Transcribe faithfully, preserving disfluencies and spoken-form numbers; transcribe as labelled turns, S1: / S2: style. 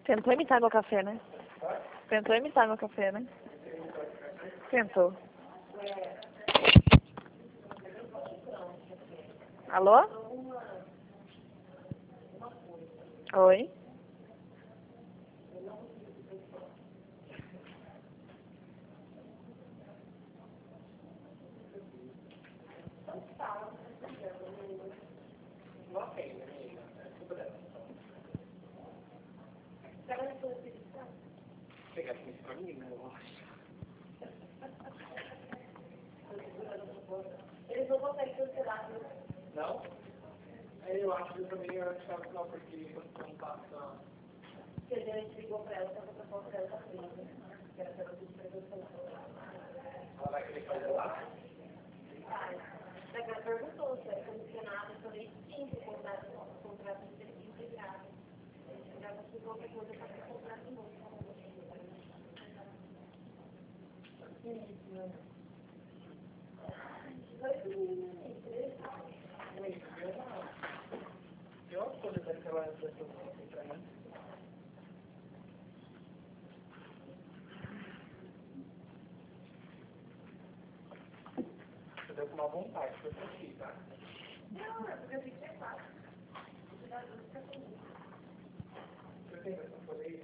S1: Tentou imitar meu café, né? Tentou imitar meu café, né? Tentou. Alô? Oi?
S2: Pegar aqui pra mim, né? Eu acho.
S3: Eles não conseguem cancelar, viu?
S2: Não? Aí eu acho que eu também eu achava que não, porque quando não passa.
S3: Porque a gente ligou pra ela, só que a proposta dela tá presa. Que era pra ela pedir pra cancelar.
S2: Ela vai querer fazer lá?
S3: Vai. Daí ela perguntou se era condicionado, eu falei sim, que o contrato, o contrato de serviço integrado. Ela se qualquer coisa pra ser contrato de novo. Isso, né?
S2: Eu acho que eu daquela pessoa pra mim. Você deu com uma vontade, eu senti, tá?
S3: Não, é porque eu fiquei fácil.
S2: Você tem essa folha aí?